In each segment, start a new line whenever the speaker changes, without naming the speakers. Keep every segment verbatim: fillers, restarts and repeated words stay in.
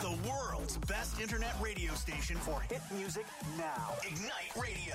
The world's best internet radio station for hit music now. Ignite Radio.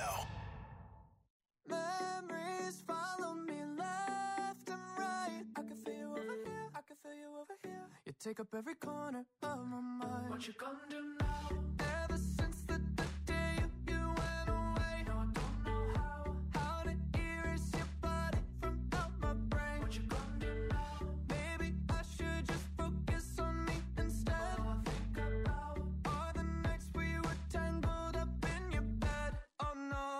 Memories follow me left and right. I can feel you over here, I can feel you over here. You take up every corner of my mind. What you gonna do now? Ever since the, the day you, you went away, no, I don't know how. How to erase your body from out my brain. What you gonna do now? Maybe I should just focus on me instead. All I think about are the nights we were tangled up in your bed. Oh no.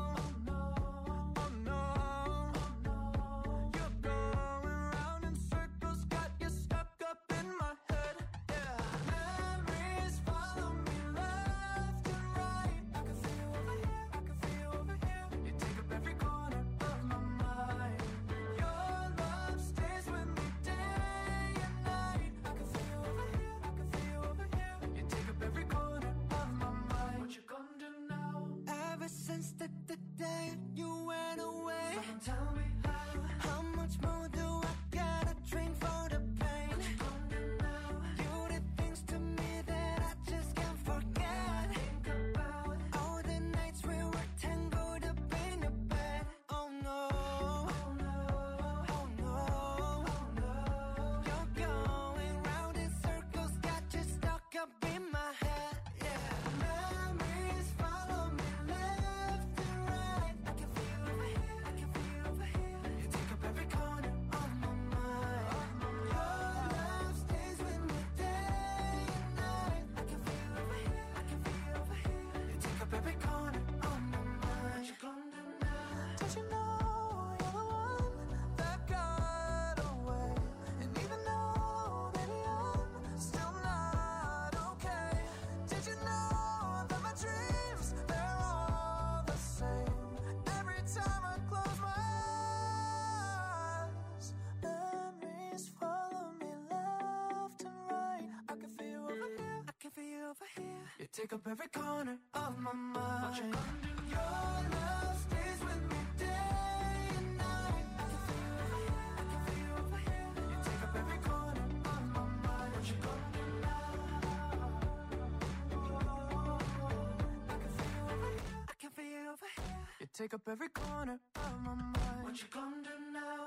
The, the day you went away, tell me how, how much more do I gotta drink for the pain? You did things to me that I just can't forget. Think about all the nights we were tangled up in your bed. Oh no, oh no, oh no, oh no. You're going round in circles, got you stuck up in my head. Yeah, memories follow me left and right. I can feel over here, I can feel over here. You take up every corner of my mind. Your love stays with me day and night. I can feel over here, I can feel over here. You take up every corner of my mind. What you gonna do now? Don't you know you're the one that got away? And even though, baby, I'm still not okay. Did you know that my dreams, they're all the same? Every time I close my eyes, memories follow me left and right. I can feel you over here, I can feel you over here. You take up every corner of my mind. What you gonna do? Your love stays with me day and night. I can feel you over here, I can feel you over here. You take up every corner of my mind. What you gonna do now? I can feel you over here, I can feel you over here. You take up every corner of my mind. What you gonna do now?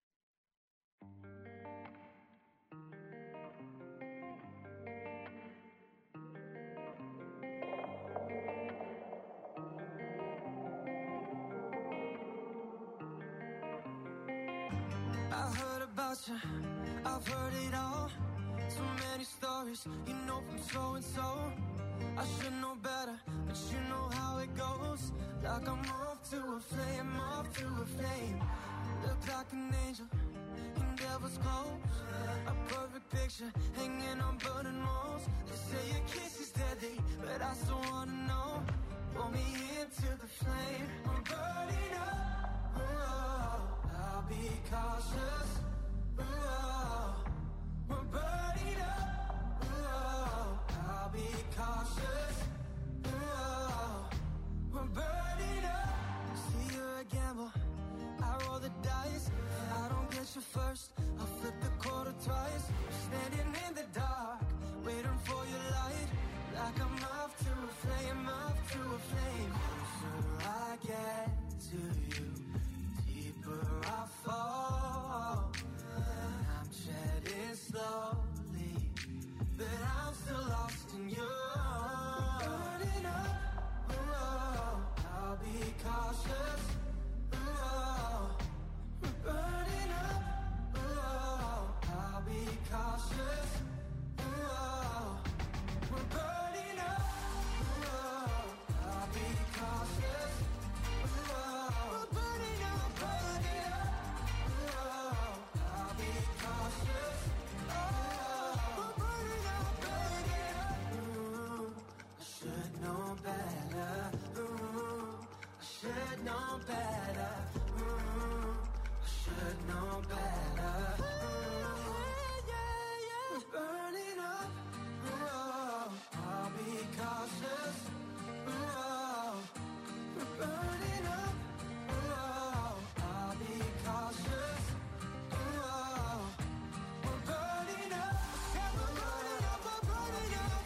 I heard about you, I've heard it all. So many stories, you know, from so and so. I should know better, but you know how it goes. Like I'm off to a flame, off to a flame. Look like an angel in devil's clothes. A perfect picture hanging on burning walls. They say your kiss is deadly, but I still wanna know. Pull me into the flame, I'm burning up. Oh, I'll be cautious. Oh, we're burning up. Oh, I'll be cautious. Oh, we're burning up. See, you're a gamble, I roll the dice. I don't get you first, I'll flip the quarter twice. Standing in the dark, waiting for your light. Like I'm off to a flame, off to a flame. Closer I get to you, deeper I fall. I'm shedding slowly, but I'm still lost in you. Burning up, oh, I'll be cautious. Oh, we're burning up, oh, I'll be cautious. Oh, we're burning up, oh, I'll be cautious. Oh, we're burning up, burning up, oh, I'll be cautious. Oh, we're burning up, burning up. Ooh, I should know better. Ooh, I should know better. Ooh, I should know better. Ooh, yeah, yeah. We're burning up. Ooh, I'll be cautious. Ooh, we're burning up. Ooh, I'll be cautious. Ooh, we're burning up. Yeah, we're burning up. We're burning up.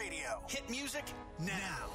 Radio. Hit music now.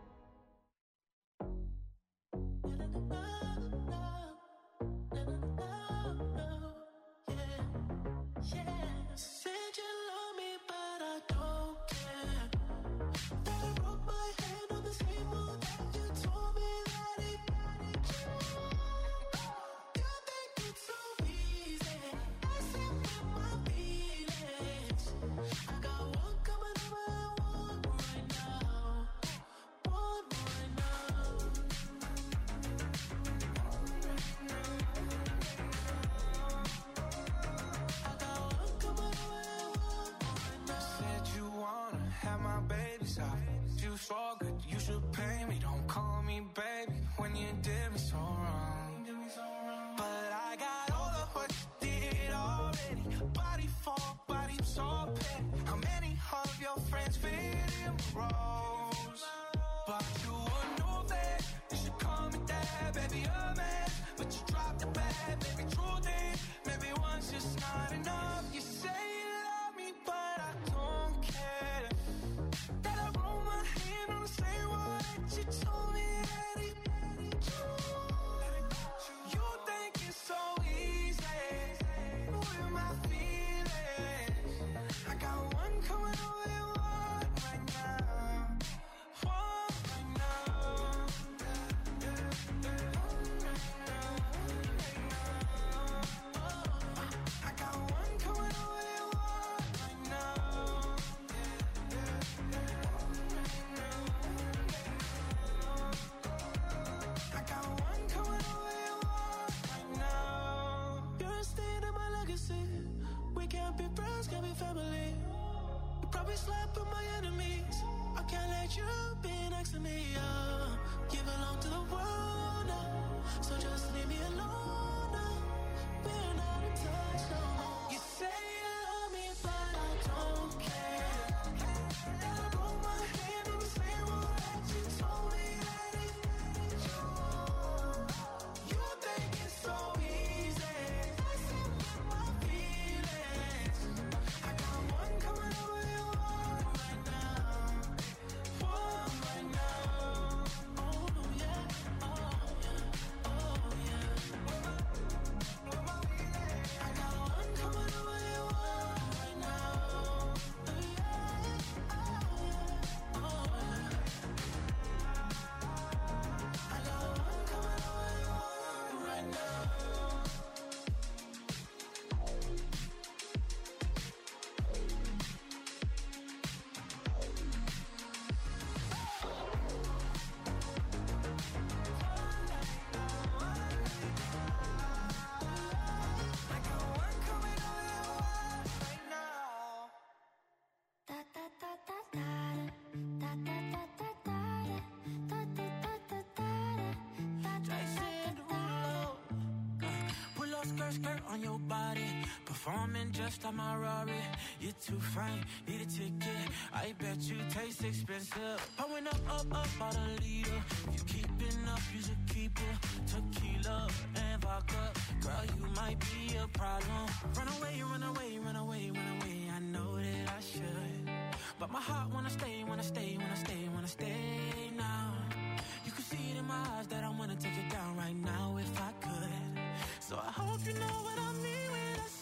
Skirt on your body, performing just like my Rari. You're too fine, need a ticket. I bet you taste expensive. Pouring up, up, up, about a liter. If you keeping up, you should keep it. Tequila and vodka, girl, you might be a problem. Run away, run away, run away, run away. I know that I should, but my heart wanna stay, wanna stay, wanna stay, wanna stay now. You can see it in my eyes that I wanna take it down right now if I could. So I hope you know what I mean when I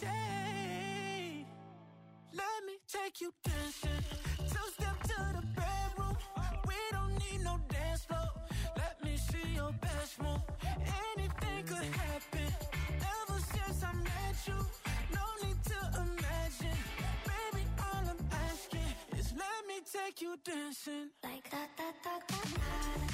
say, let me take you dancing. Two-step to the bedroom. We don't need no dance floor. Let me see your best move. Anything could happen. Ever since I met you, no need to imagine. Baby, all I'm asking is let me take you dancing. Like that, that, that, that, that.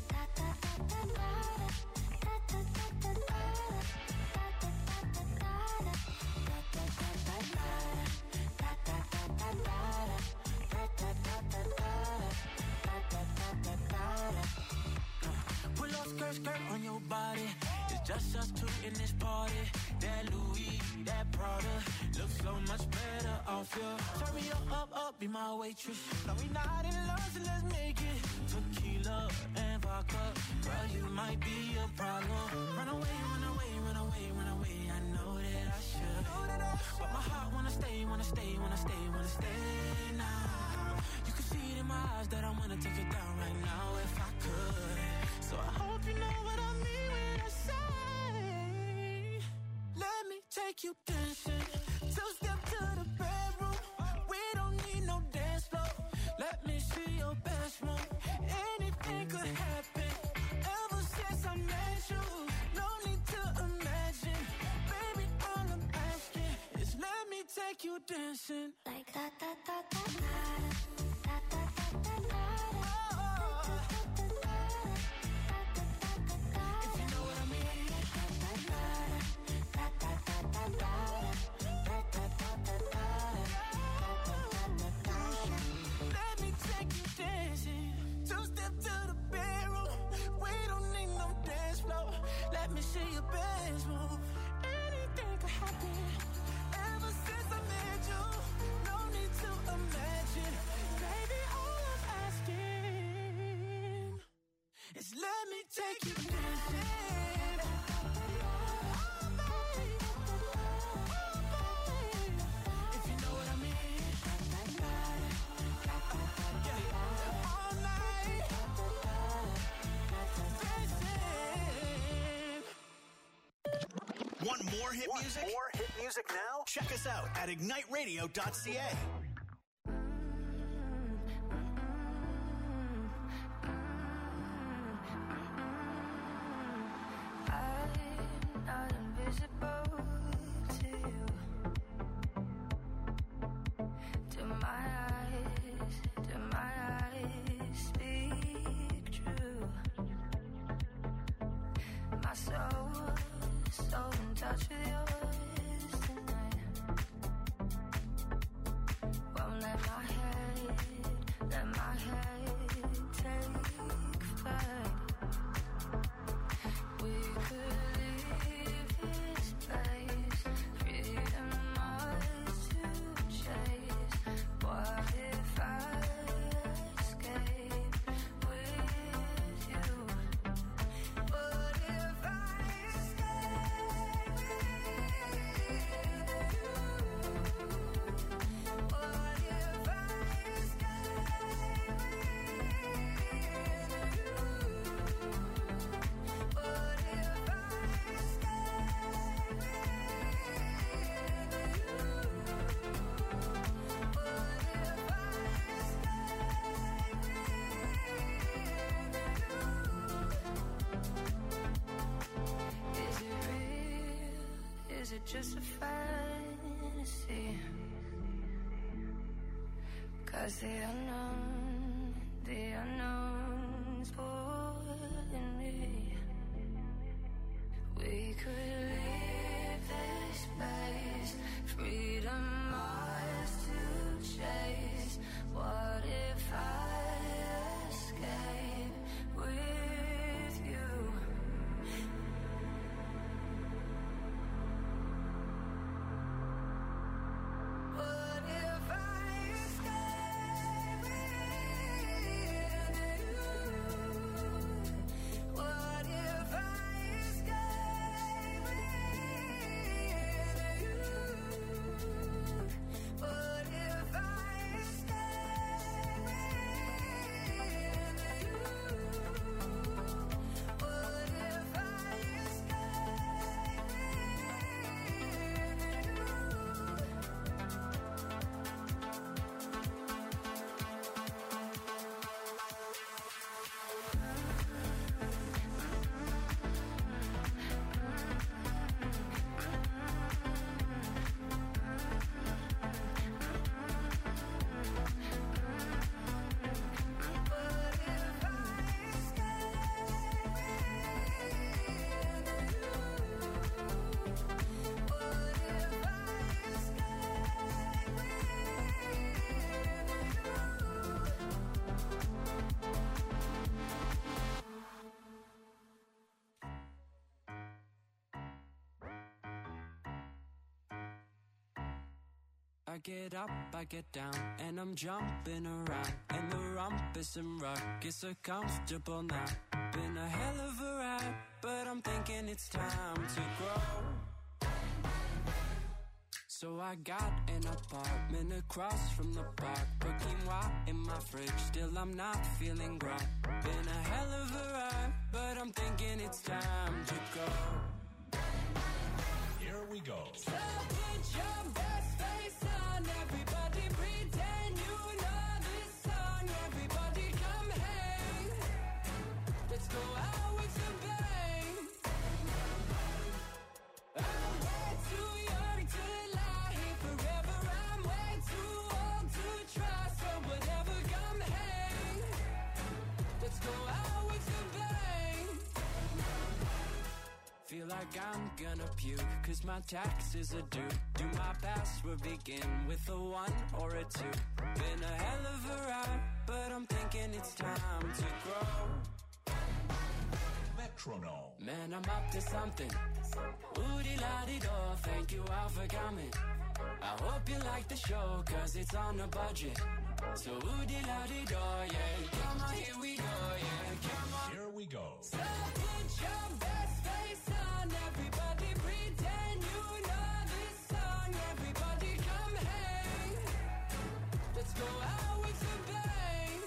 Pull up skirt, skirt on your body. It's just us two in this party. That Louis, that Prada looks so much better off you. Turn me up, up, up, be my waitress. No, we not in love, so let's make it. Tequila and vodka, girl, you might be a problem. Run away, run away, run away, run away. I know that I should, but my heart wanna stay, wanna stay, wanna stay, wanna stay now. You can see it in my my eyes that I wanna take it down right now if I could. So I hope you know what I mean when I say, let me take you dancing. Two step to the bedroom. We don't need no dance floor. Let me see your best move. Anything could happen. Ever since I met you, no need to imagine. Baby, all I'm asking is let me take you dancing. Like that, that, that, that, that. See your best move. Anything could happen. Ever since I met you, no need to imagine. Baby, all I'm asking is let me take you dancing.
Want more hit
Want
music?
More hit music now?
Check us out at ignite radio dot c a.
I'm not invisible to you. Do my eyes, do my eyes speak true? My soul, so in touch with yours tonight. Won't let my head, let my head take flight. We could leave this place, freedom ours to chase. What if I escape with you? What if I escape with you? What if I escape Is it real? Is it just a fantasy? 'Cause the unknown, the unknown's pulling me. We could leave this place, freedom ours to chase. What if I escape with you? What if I escape with you? What if I escape with you? What if I escape with you? What if I escape
I get up, I get down, and I'm jumping around. And the rumpus and ruckus so comfortable now. Been a hell of a ride, but I'm thinking it's time to grow. So I got an apartment across from the park. Put quinoa in my fridge, still I'm not feeling grown. Been a hell of a ride, but I'm thinking it's time to go.
Here we go.
So put your best face on, everybody pretend you know this song. Everybody come hang, let's go out with a bang. I'm way too young to lie here forever. I'm way too old to try, so whatever, come hang, let's go out with a bang. Feel like I'm gonna puke, cause my taxes are due. Do my password begin with a one or a two? Been a hell of a ride, but I'm thinking it's time to grow.
Metronome.
Man, I'm up to something. Ooh-dee-la-dee-do, thank you all for coming. I hope you like the show, cause it's on a budget. So ooh-dee-la-dee-do, yeah. Come on, here we go, yeah. Come on.
Here we go.
So put your best face on, everybody pretend you know this song. Everybody come hang, let's go out with a bang.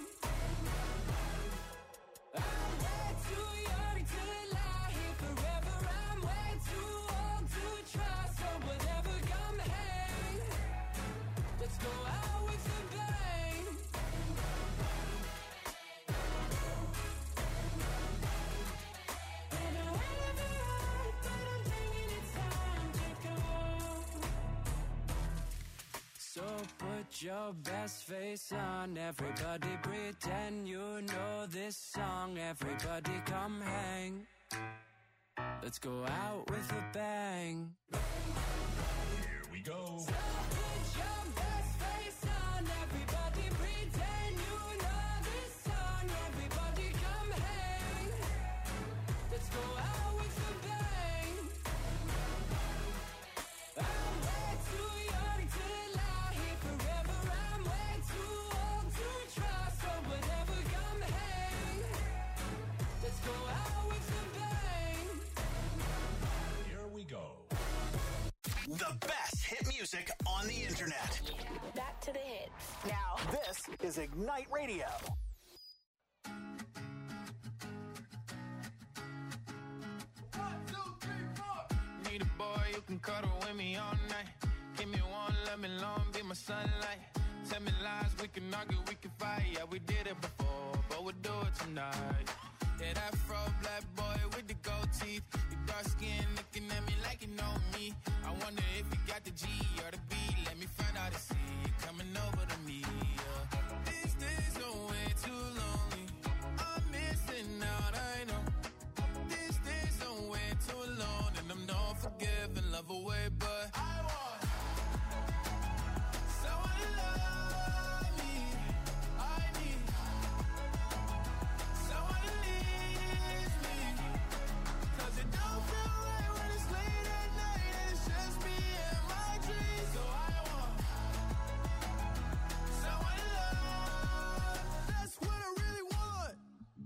I'm way too young to lie here forever. I'm way too old to try, so whatever, come hang, let's go out with a bang. Been a hell of a ride, but I'm thinking it's time to go. So put your best face on, everybody pretend you know this song. Everybody come hang, let's go out with a bang.
Here we go.
So put your best face on, everybody pretend you know this song. Everybody come hang, let's go out with a bang. I'm way too young to lie here forever. I'm way too old to try, so whatever, come hang, let's go out with a bang.
Here we go.
The best hit music on the internet.
Back to the hits.
Now, this is Ignite Radio.
Need a boy who can cuddle with me all night. Give me one, let me long, be my sunlight. Tell me lies, we can argue, we can fight. Yeah, we did it before, but we'll do it tonight. Yeah, that fro black boy with the gold teeth. You dark skin looking at me like you know me. I wonder if you got the G or the B. Let me find out and see you coming over to me. Yeah. These days are way too lonely. I'm missing out, I know. These days are way too alone, and I'm not forgiving, love away, but I want someone to love me. I need someone to leave me, 'cause it don't feel right when it's late at night and it's just me and my dreams. So I want someone to love. That's what I really want.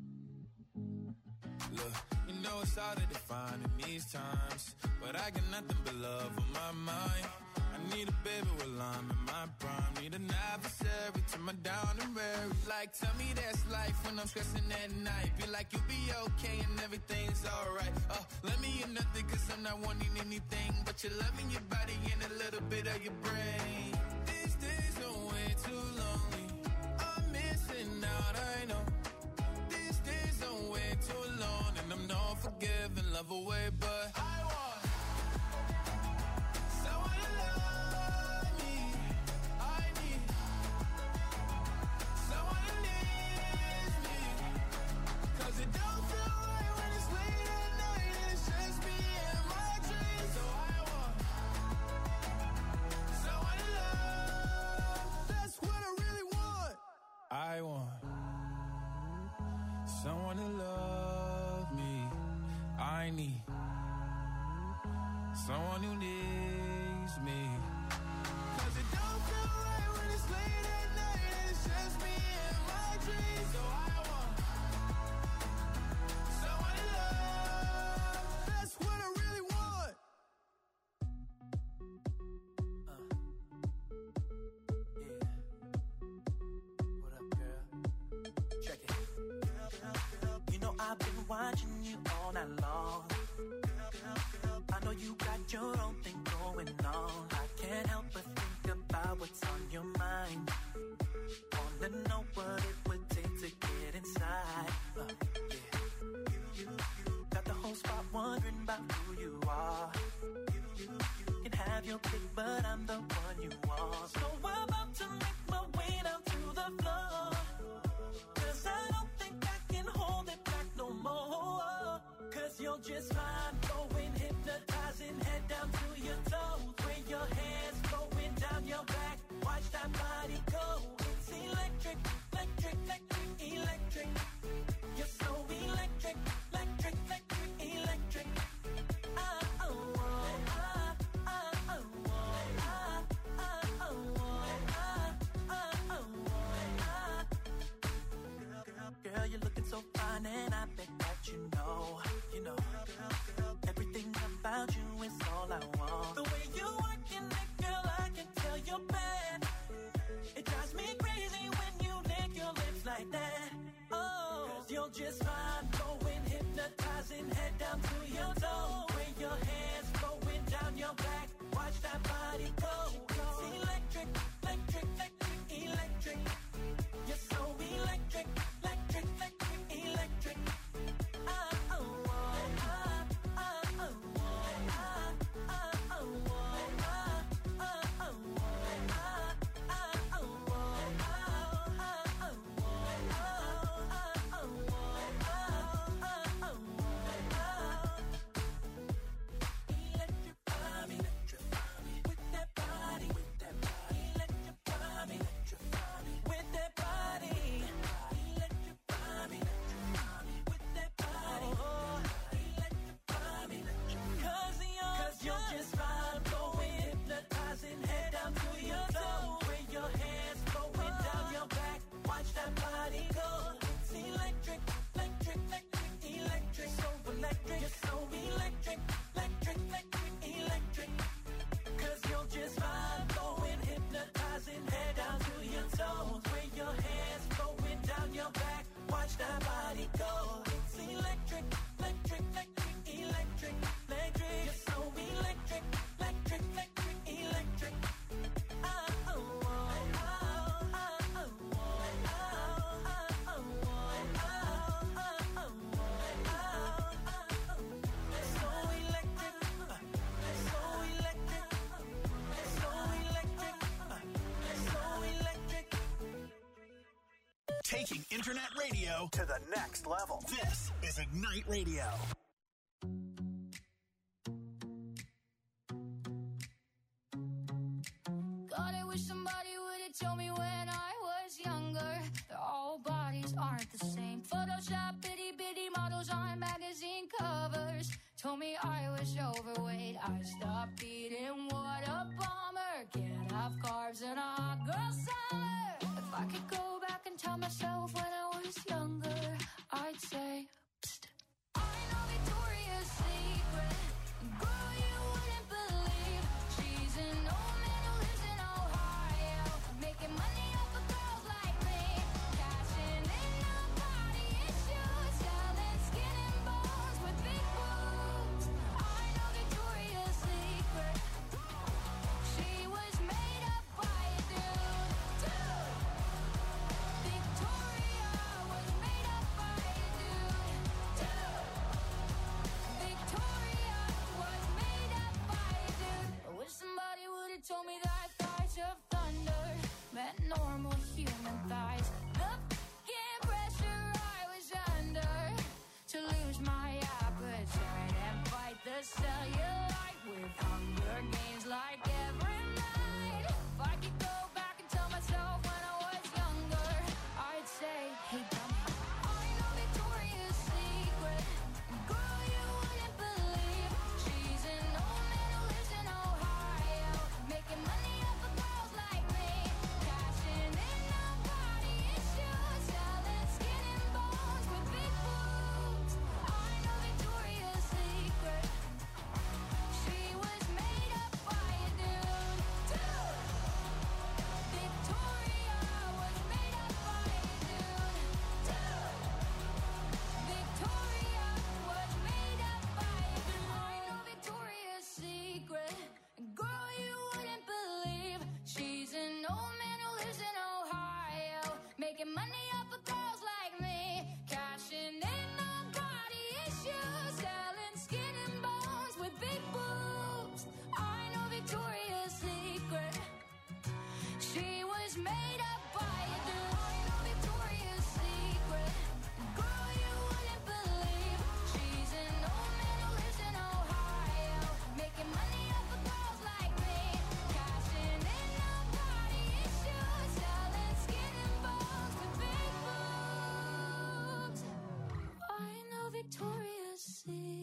Look, you know it's hard to define in these times, but I got nothing but love on my mind. I need a baby while I'm in my prime. Need an adversary to my down and weary. Like, tell me that's life when I'm stressing at night. Be like, you'll be okay and everything's alright. Oh, let me in nothing, 'cause I'm not wanting anything but your love in your body and a little bit of your brain. These days are way too lonely. I'm missing out, I know. These days are way too alone, and I'm not forgiving, love away, but I want someone to love me. I need someone to leave me, 'cause it don't feel right when it's late at night and it's just me and my dreams. So I want someone to love. That's what I really want. I want someone to love me. I need someone who needs me, 'cause it don't feel right when it's late at night and it's just me and my dreams. So I want someone to love. That's what I really want. Uh.
I've been watching you all night long. I know you got your own thing going on. I can't help but think about what's on your mind. Wanna know what it would take to get inside. Uh, yeah. Got the whole spot wondering about who you are. Can have your pick, but I'm the one you want. So I'm about to make my way down to the floor. Cause I don't think I can hold it back no more. Cause you're just fine, going hypnotizing, head down to your toes. Where your hands going down your back, watch that body go. It's electric, electric, electric, electric. You're so electric, electric, electric, electric. Ah, oh, oh, ah, ah, oh, oh, ah, ah, oh, oh, ah, ah, oh, oh, ah. Girl, you're looking so fine and I bet that you know, you know, everything about you is all I want. The way you working it, girl, I can tell you're bad. It drives me crazy when you lick your lips like that. Oh, cause you're just fine, going hypnotizing, head down to your toe. Where your hands going down your back, watch that body go. It's electric, electric, electric, electric. You're so electric, electric, electric, electric. Ah, oh, oh, ah, ah, oh, oh, ah, ah, oh, oh, ah, ah, oh, oh, ah, ah, oh, oh, ah, ah, oh, electrify me, electrify me with that body, with that body. Electrify me, electrify me with that body. Electrify me, electrify me with that body. Electrify me, cause you're, cause you're just fine, going hypnotizing, head down to your toes. Where your hands going down your back, watch that body go. It's electric, electric, electric, electric. So electric, you're so electric, electric, electric, electric. Cause you're just fine, going hypnotizing, head down to your toes. Where your hands going down your back, watch that body go. It's electric, electric, electric, electric, electric. You're so electric, electric, electric, electric. Ah, oh, oh, ah, ah, oh, oh, ah, ah, oh, oh, ah, ah, oh, oh, ah, ah, oh. So electric, uh, so electric, so electric, uh, so electric.
Taking internet radio to the next level. This is Ignite Radio.
God, I wish somebody would have told me when I was younger that all bodies aren't the same. Photoshop itty bitty models on magazine covers told me I was overweight. I stopped eating, what a bummer. Can't have carbs in a hot girl summer. If I could go back and tell myself when I was younger, I'd say, psst. I know Victoria's Secret, girl, you wouldn't believe. She's an old man who lives in Ohio, making money off of girls like me, cashing in on body issues, selling skin and bones with big boobs. I know Victoria's Secret, she was made up by a dude, dude. Victoria was made up by a dude, dude. Victoria was made up by a dude. I wish somebody would have told me that thighs of thunder meant normal human thighs. The f***ing pressure I was under to lose my appetite and fight the cellulite with Hunger Games like every night. If I could go back and tell myself when I was younger, I'd say, hey dummy, I know Victoria's Secret, girl, you wouldn't believe. She's an old man who lives in Ohio, making money off of girls like me, cashing in on body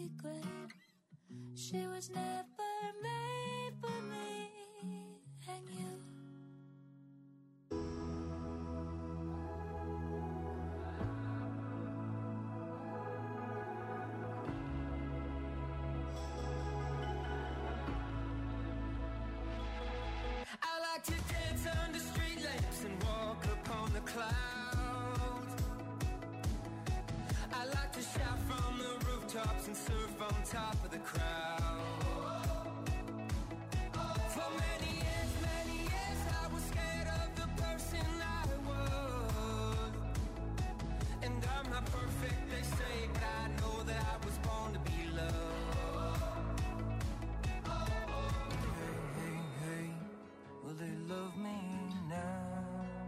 secret. She was never made for me and you.
I like to dance under street lamps and walk upon the clouds. I like to shout from the rooftops and surf on top of the crowd. For many years, many years, I was scared of the person I was. And I'm not perfect, they say, but I know that I was born to be loved. Hey, hey, hey, will they love me now?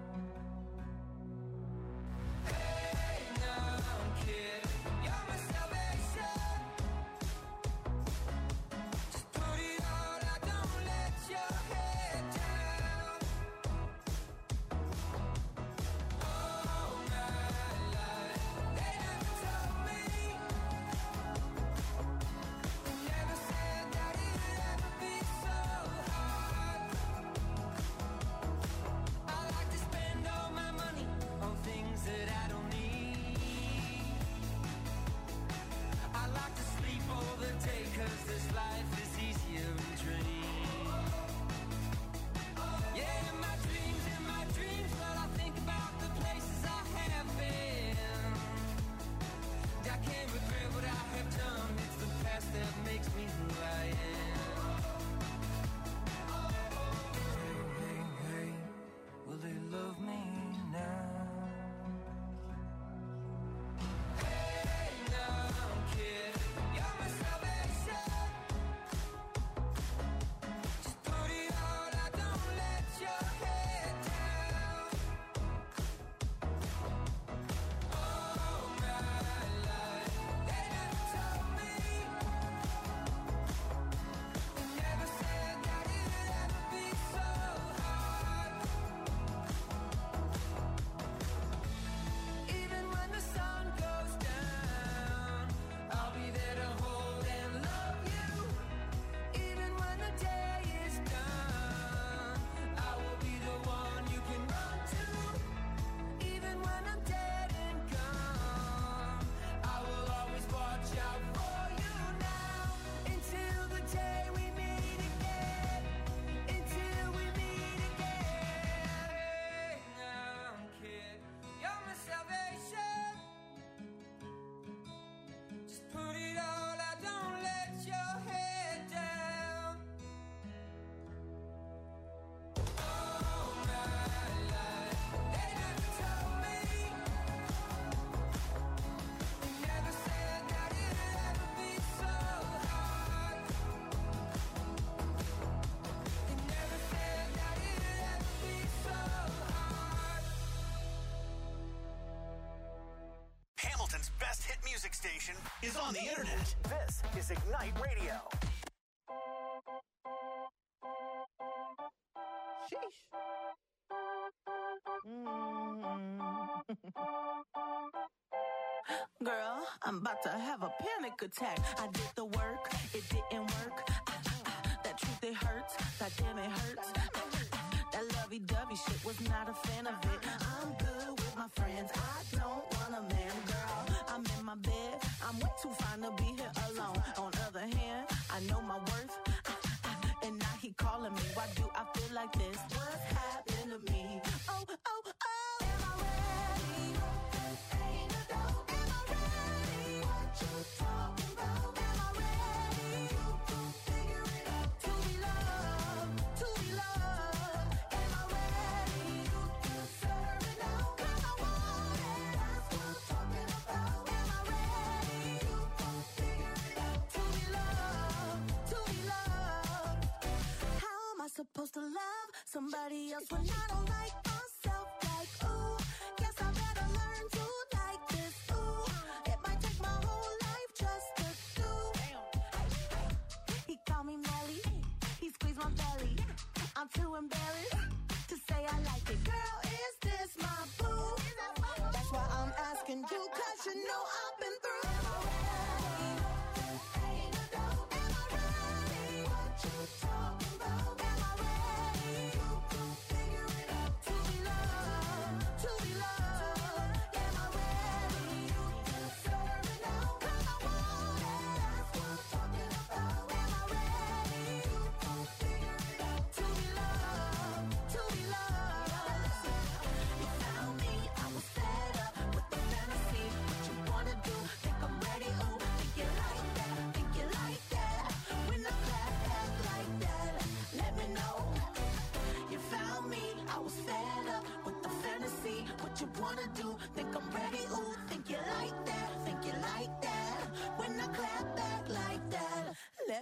Hey, now, kid, you're my salvation. Just put it all out, don't let your head down. All my life, they never told me, they never said that it'd ever be so hard. I like to spend all my money on things that I don't need. I like to sleep all the day, cause this life is easier in dreams. Yeah, in my dreams, in my dreams, well, I think about the places I have been. I can't regret what I have done, it's the past that makes me who I am. Hey, hey, hey, will they love me now? Hey, now, kid, you're my salvation. Just put it all out, don't let your head down. All my life, they never told me, they never said that it'd ever be so hard. Even when the sun goes down, I'll be there to hold and love you. Even when the day is done, I will be the one you can run to. Even when I'm dead and gone, I will always watch out for you now. Until the day we meet again. Until we meet again. Hey, now, kid, you're my salvation. Just put it all out, don't let your head down. All my life, they never told me, they never said that it'd ever be so hard. They never said that it'd ever be so hard.
Hamilton's best hit music station is on the internet. This is Ignite Radio.
Sheesh. Girl, I'm about to have a panic attack. I did the work, it didn't work. Ah, ah, that truth, it hurts. God damn, it hurts. Ah, ah, that lovey-dovey shit was not a fan of it. I'm good with my friends. I don't want a man, girl. I'm in my bed. I'm way too fine to be here alone. On other hand, I know my worth. Ah, ah, and now he calling me. Why do I feel like this? What's happened to me? Oh, oh, oh. Am I ready? Ain't no doubt. Am I ready? What you talking about? Am I ready? To figure it out. To be loved. To be loved. Am I ready? To serve it out. 'Cause I want it. That's what I'm talking about. Am I ready? To figure it out. To be loved. To be loved. How am I supposed to love somebody else when I don't like myself? Like, ooh, guess I better learn to like this. Ooh, it might take my whole life just to do. He called me Melly, he squeezed my belly. I'm too embarrassed to say I like it. Girl, is this my boo? That's why I'm asking you, 'cause you know I've been through. Am I ready?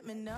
let me know.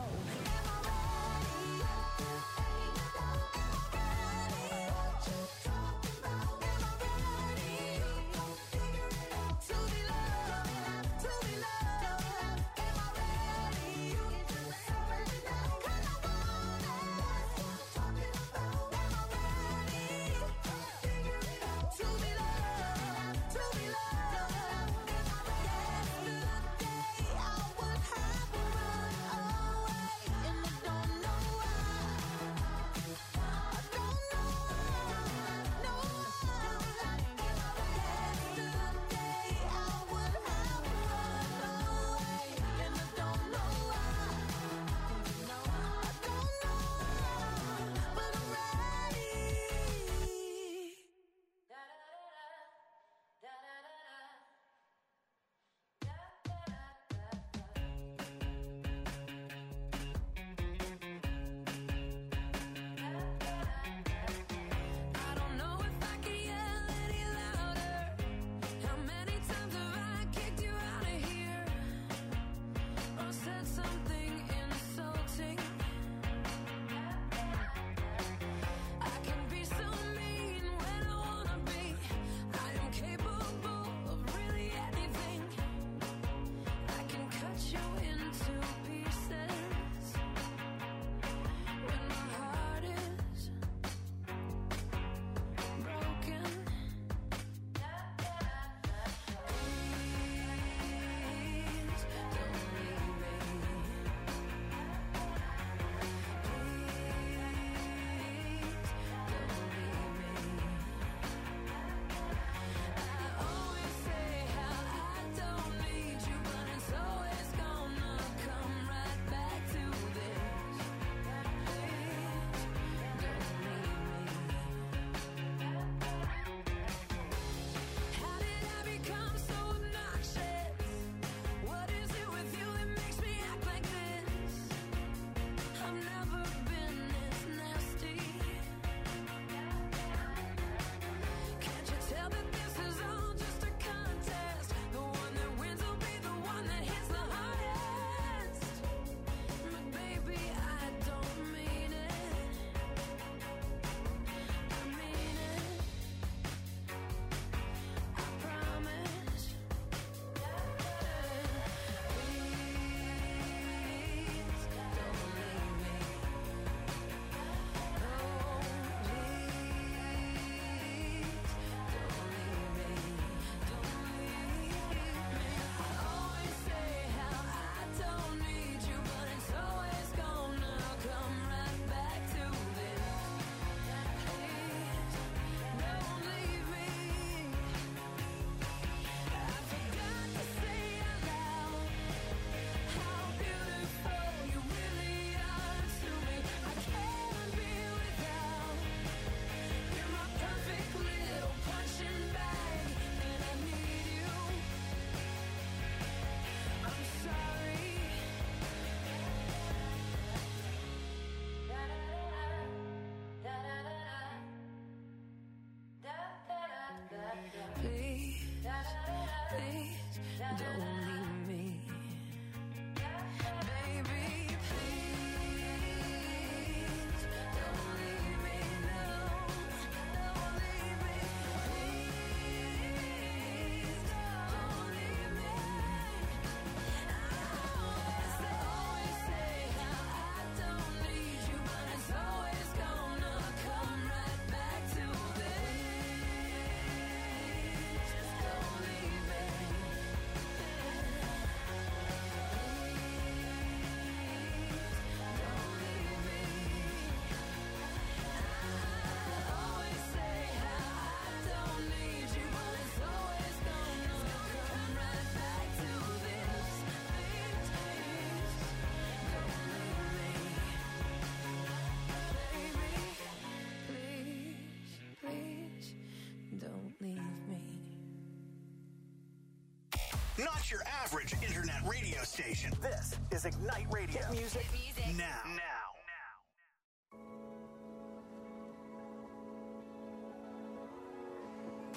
Not your average internet radio station. This is Ignite Radio. Hit music, Hit music. now. Now.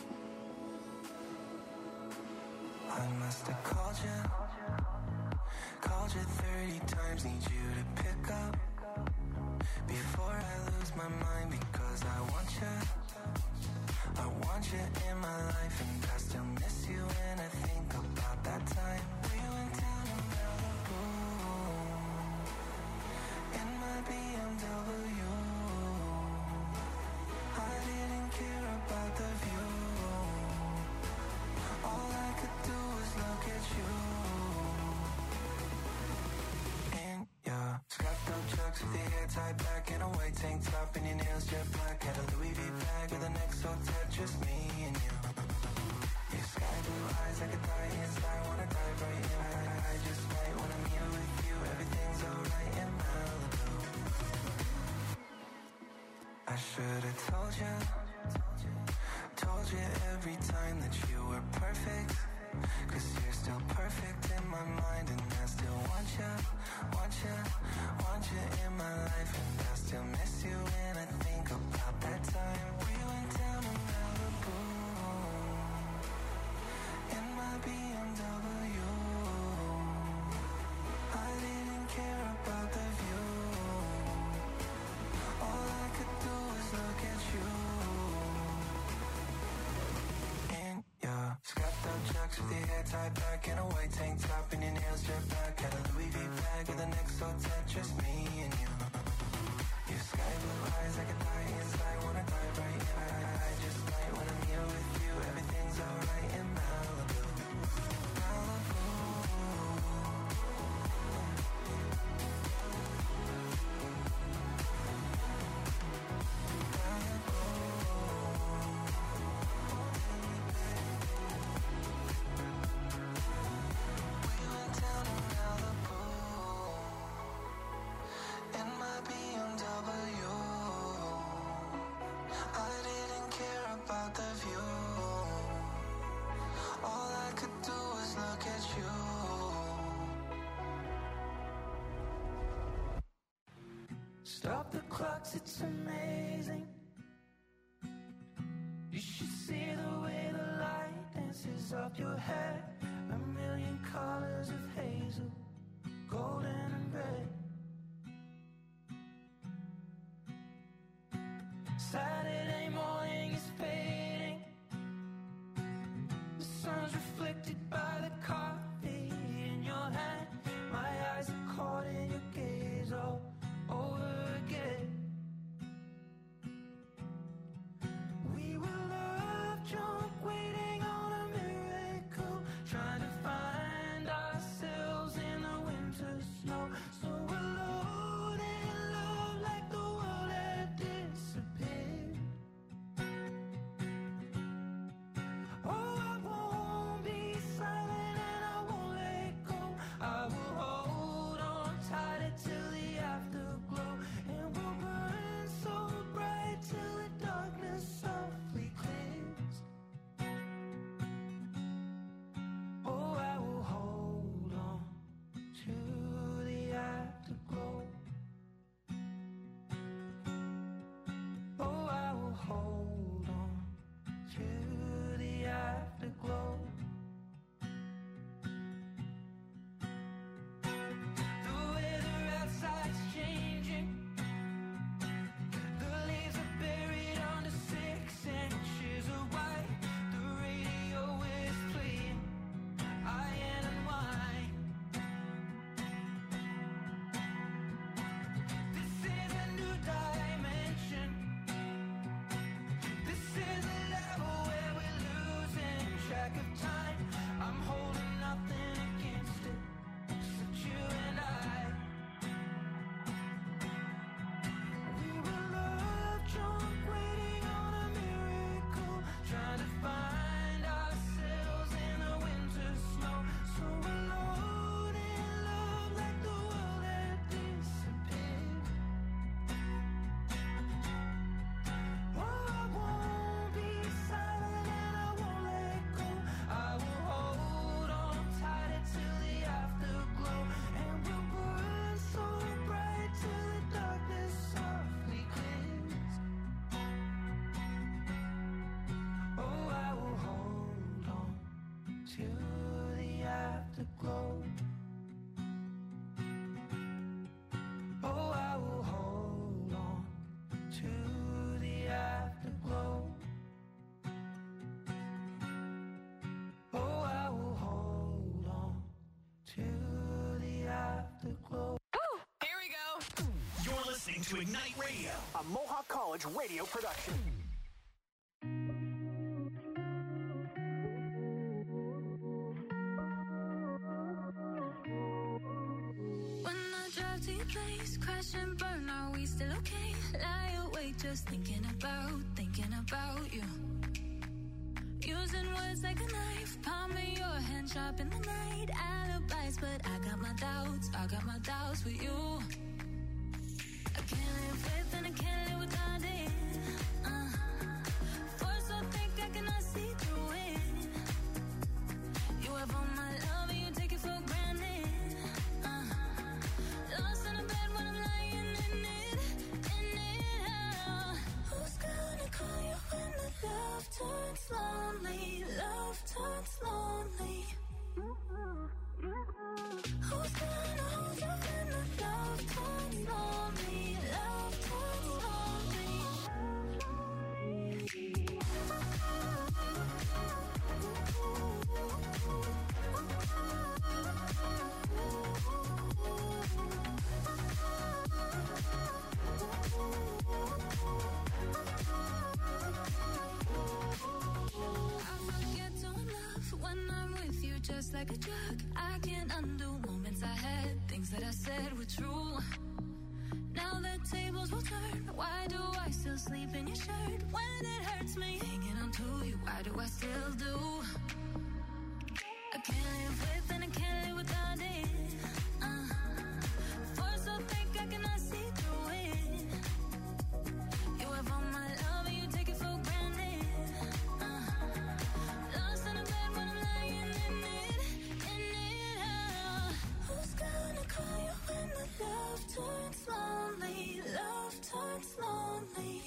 I must have called you, Called you thirty times, need you to pick up before I lose my mind, because I want you, I want you in my life, and I still miss you when I think about that time we went down to Malibu in my B M W. I didn't care about the view, all I could do was look at you. In your scuffed up chucks with your hair tied back in a white tank top and your nails jet black, had a Louis V bag with an X O tat, just me and you. Your sky blue eyes like a die inside, wanna dive right in. I, I just might when I'm here with you, everything's alright in Malibu. I should've told you, told you every time that you were perfect, cause you're still perfect in my mind, and I still want you, want you, want you in my life, and I still miss you when I think about that time we went down to Malibu in my B M W. I didn't care about the view, all I could do was look at you. In your scuffed up chucks with your hair tied back in a white tank top and your nails jet black, had a Louis V bag with an X O tat, just me and you. Your sky blue eyes like a die inside, wanna dive right in. I, I just might when I'm here with you, everything's alright in Malibu. Malibu.
Stop the clocks, it's amazing. You should see the way the light dances up your hair. A million colors of hazel, golden and red. Saturday morning is fading. The sun's reflected by the coffee in your hand. My eyes are caught in your gaze all over again. We were love drunk, waiting on a miracle, trying to find ourselves in the winter snow. So alone in love, like the world had disappeared. Oh, I won't be silent and I won't let go. I will hold on tighter till the afterglow, and we'll burn so bright till the darkness softly clears. Oh, I will hold on to the afterglow. Oh, I will hold on to the afterglow. The weather outside's changing. The leaves are buried under six inches of white. The radio is playing Iron and Wine. This is a new dimension. This is a level where we're losing track of time. I'm holding nothing against it, except you and I. We were love drunk, waiting on a miracle, trying to find ourselves in the winter snow. So alone in love, like the world had disappeared. Oh, I won't be silent and I won't let go. I will hold on tighter till the afterglow, and we'll burn so bright till the darkness softly clears. Oh, I will hold on to the afterglow.
till the afterglow.
Here we go. You're listening to Ignite Radio, a Mohawk College radio production.
When I drive to your place, crash and burn, are we still okay? Lie awake, just thinking about, thinking about you. Using words like a knife, palming your hand, sharp in the night. Alibis, but I got my doubts, I got my doubts with you. I can't live with and I can't live without it. Uh, force so thick I cannot see through it. You have all my love and you take it for granted. Uh, lost in a bed when I'm lying in it, in it. Uh, who's gonna call you when the love turns lonely? Love turns lonely. Who's gonna hold you when the love turns lonely? Love turns lonely. I forget to love when I'm with you, just like a drug. I can't undo moments I had, things that I said were true. Now the tables will turn. Why do I still sleep in your shirt when it hurts me? Hanging on to you, why do I still do? I can't live with and I can't live without it. Uh, force so thick I cannot see through it. You have all my love and you take it for granted. Uh, lost in a bed when I'm lying in it, in it. Uh, who's gonna call you when the love turns lonely? Love turns lonely.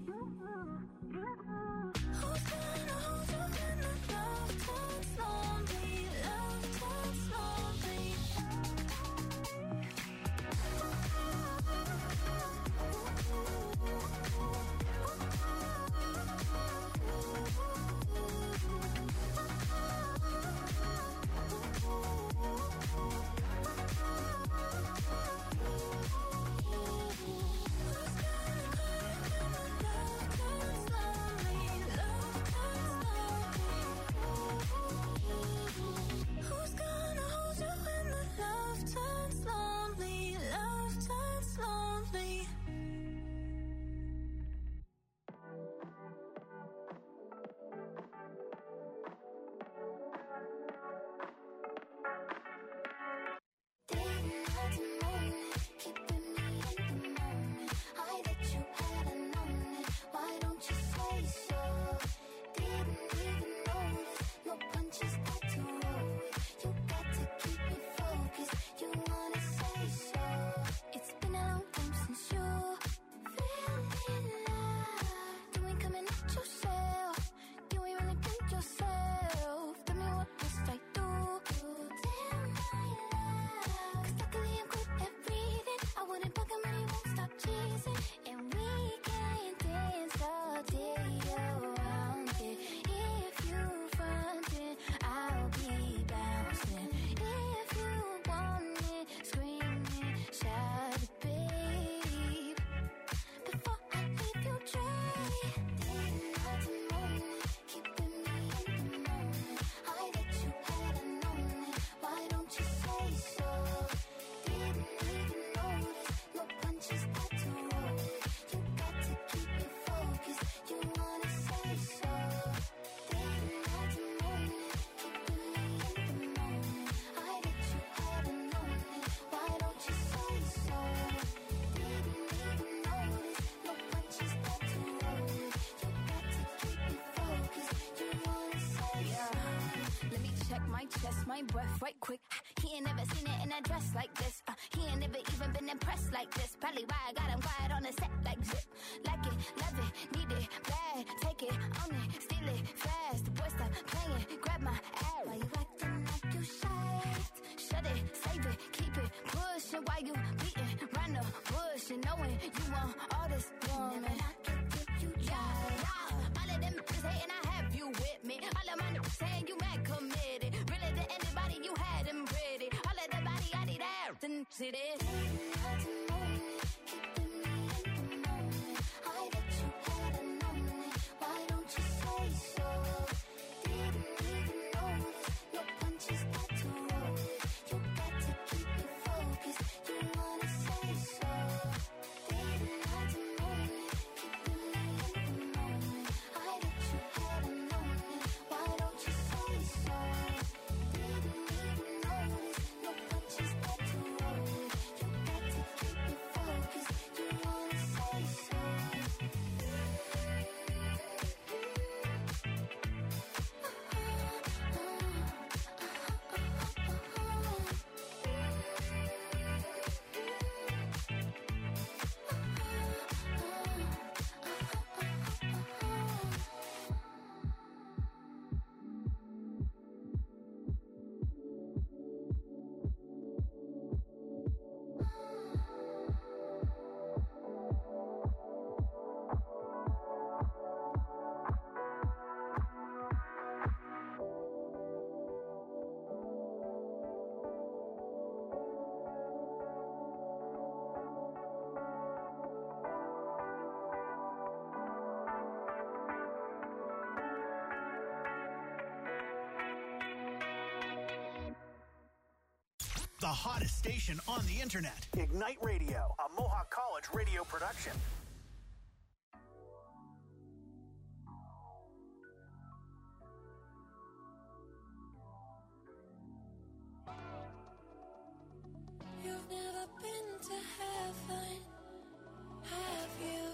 Who's gonna hold you when the love turns lonely? Love turns lonely. Who's gonna hold you when the love turns lonely? Love turns lonely. Didn't have to moan it, keeping me in the moment. I bet you hadn't known it. Why don't you say so? Didn't even notice. No punches got to roll with. You got to keep me focused. You wanna say so? It's been a long time since you fell in love. You ain't coming at yourself. You ain't really been yourself. Tell me what must I do? Tell my love. 'Cause luckily I'm good at reading. I wouldn't bug him and he won't stop teasing. And we can dance all day around it. If you frontin', I'll be bouncing. If you want it, screaming, shout it, babe. Before I leave you dry, didn't have to moan it, keeping me in the moment. I bet you hadn't known it. Why don't you say so? Didn't even notice. No punches got to roll with. You got to keep me focused. You wanna say so? Didn't have to moan it, keeping me in the moment. I bet you hadn't known it. Why don't you say so? Didn't even notice. No punches got to roll with. You got to keep me focused. You wanna say so? Let me check my chest, my breath right quick. He ain't never seen it in a dress like this. Uh, he ain't never even been impressed like this. Probably why I got him quiet on the set like zip. Like it, love it, need it, bad. Take it, own it, steal it, fast. The boy stop playing, grab my ass. Why you acting like you shy? Shut it, save it, keep it, pushing. Why you beating round the bush and knowing you want all this woman? Never knock it till you try. Yeah, all of them bitches hating, I have you with me. All of my niggas saying you mad committed. Really to anybody, you had them pretty. All of thing. See this? I bet you had a moment. Why don't you say so? Didn't even notice your punches got to roll. You got to keep it focused. You wanna say so? Didn't have to moment. Keeping me in the moment. I bet you had a moment. Why don't you say so? Didn't even notice your punches got to roll. You got to keep it focused. You wanna say so?
The hottest station on the internet. Ignite Radio, a Mohawk College radio production.
You've never been to heaven, have you?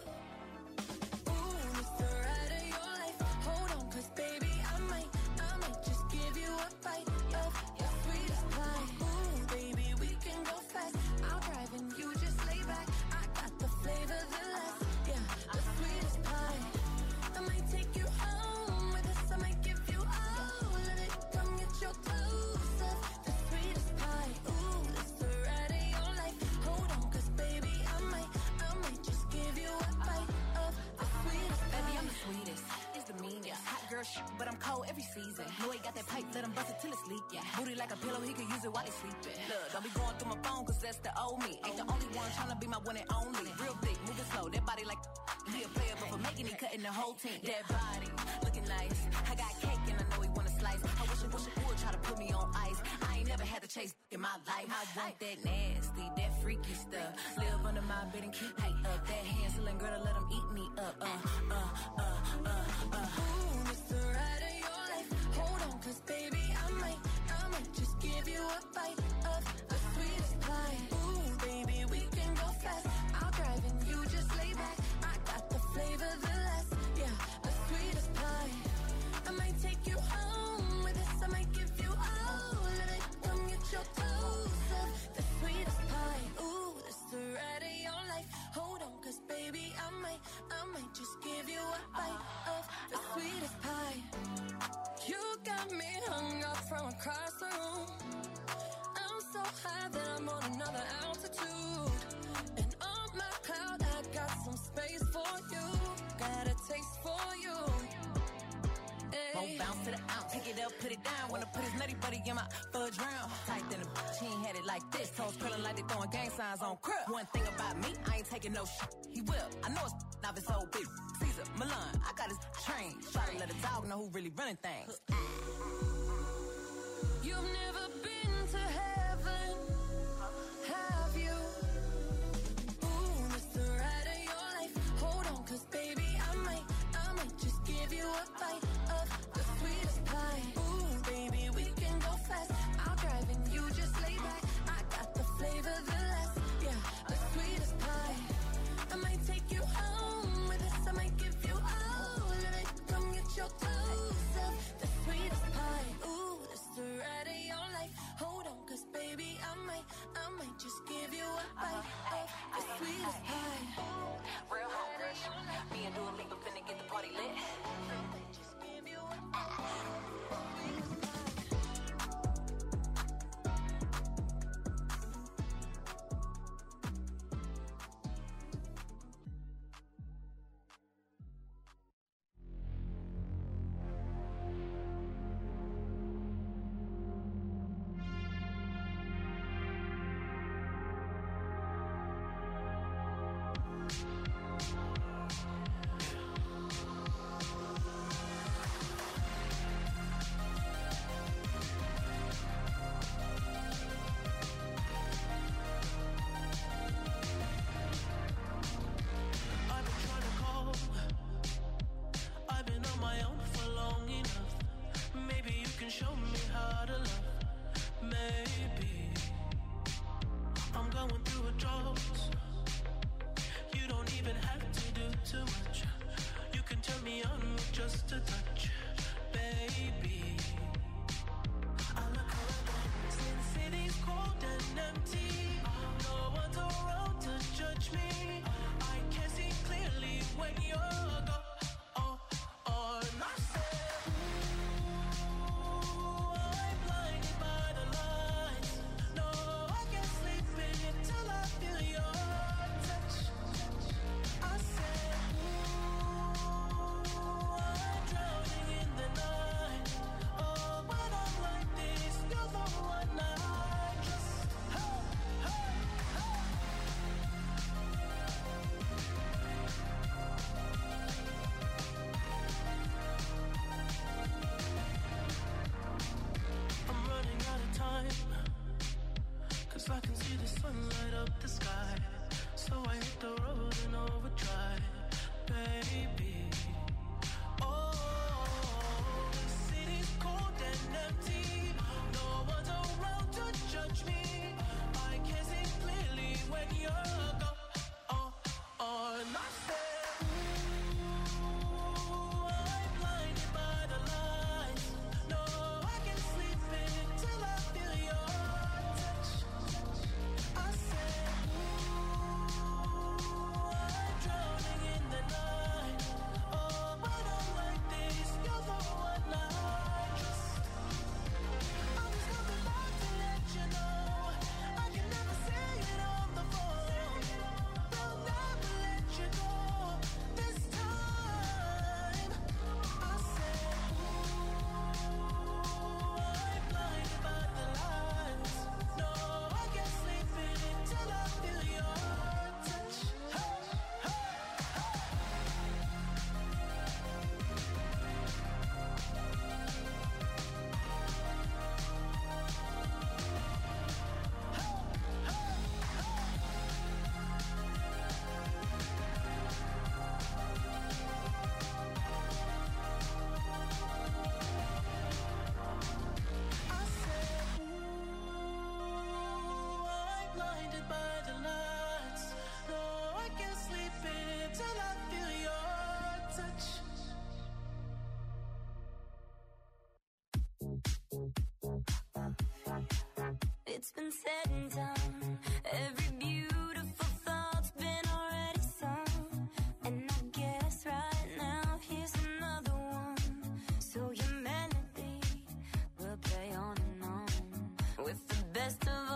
Ooh, it's the ride of your life. Hold on, cause baby, I might, I might just give you a bite of your sweetest pie. Ooh, baby, we can go fast. I'll drive and you just lay back. I got the flavor, the last, yeah, the sweetest pie. I might take you home with us. I might give you all of it. Come get your dose of the sweetest pie. Ooh, it's the ride of your life. Hold on, cause baby, I might, I might just give you a bite of the sweetest pie.
Baby, I'm the sweetest. It's the meanest. Hot girl shit, but I'm cold every season. Know he got that pipe, let him bust it till it's leak. Yeah. Booty like a pillow, he can use it while he sleeping. Look, don't be going through my phone, cause that's the old me. Ain't the only one tryna be my one and only. Real thick, moving slow, that body like he a player, but for making it, cutting the whole team. That body, looking nice. I got cake and I know he wanna slice. I wish it, wish it would try to put me on ice. I ain't never had to chase in my life. I want that nasty, that freaky stuff. Live under my bed and keep me up. That Hansel and Gretel, let him eat me up. Uh, uh, uh, uh, uh.
Ooh, it's the ride of your life. Hold on, cause baby, I might, I might just give you a bite of the sweetest pie. Ooh, baby, we can go fast. I'll drive and you just lay back. I got the flavor, the last, yeah, the sweetest pie. I might take you home with us. I might give you all of it. Come get your dose of the sweetest pie. Ooh, it's the ride of your life. Hold on, cause baby, I might, I might just give you a bite of the sweetest pie. You got me hung up from across the room. I'm so high that I'm on another altitude. And on my cloud, I got some space for you. Got a taste for you.
Won't bounce to the ounce, pick it up, put it down. Wanna put his nutty buddy in my fudge round. Tight than a bitch, he ain't had it like this. Toes curling like they throwing gang signs on crib. One thing about me, I ain't taking no shit. He will, I know it's not his old bitch. Caesar, Milan, I got his train. Try to let a dog know who really running things.
You've never been to heaven, have you? Ooh, it's the ride of your life. Hold on, cause baby, I might, I might just give you a bite of the sweetest pie. Ooh, baby, we can go fast. I'll drive and you just lay back. I got the flavor, the last, yeah, the sweetest pie. I might take you home with us. I might give you all of it. Come get your dose of the sweetest pie. Ooh, it's the ride of your life. Hold on, cause baby,
best of